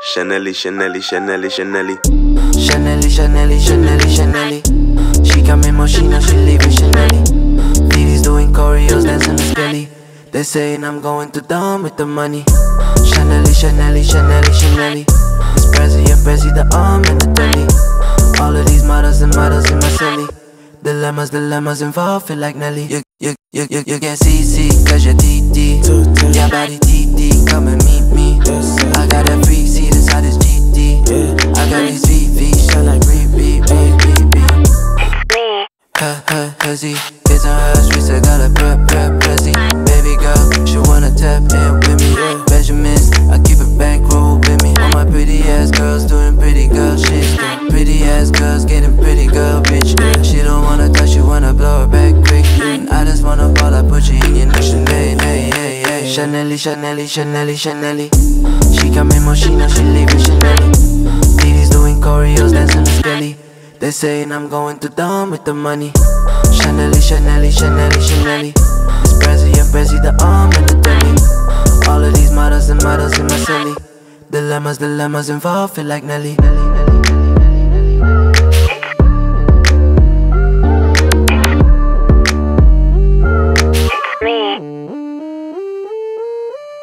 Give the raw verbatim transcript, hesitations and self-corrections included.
Chanelly, Chanelly, Chanelly, Chanelly. Chanelly, Chanelly, Chanelly, Chanelly. She come in Moschino, she leaving Chanelly. Diddy's doing choreos, dancing the skelly. They saying I'm going too dumb with the money. Chanelly, Chanelly, Chanelly, Chanelly. It's Prezi and Prezi, the arm and the telly. All of these models and models in my celly. Dilemmas, dilemmas involved, feel like Nelly. You, you, you, you, you get C C, cause you're T T. Your body T T, come and meet me. I got a free seat inside this G T. I got these V V, shine like beep, beep, beep, beep, beep. Her, her, her Z, it's on her streets, I got a prep, prep, prezi. Baby girl, she wanna tap in with me. Benjamins, I keep a bankroll with me. All my pretty ass girls doing pretty girl shit. Pretty ass girls getting pretty girl bitch. She don't wanna touch, you wanna blow her back quick. I just wanna ball, I put you in your nation. Hey, hey, hey, hey. Chanelly, Chanelly, Chanelly, Chanelly. She come in Moschino, she leaving Chanelly. Diddy's doing choreos, dancing the skelly. They saying I'm going too dumb with the money. Chanelly, Chanelly, Chanelly, Chanelly. It's Prezi and Prezi, the arm and the telly. All of these models and models in my celly. Dilemmas, dilemmas involved, feel like Nelly.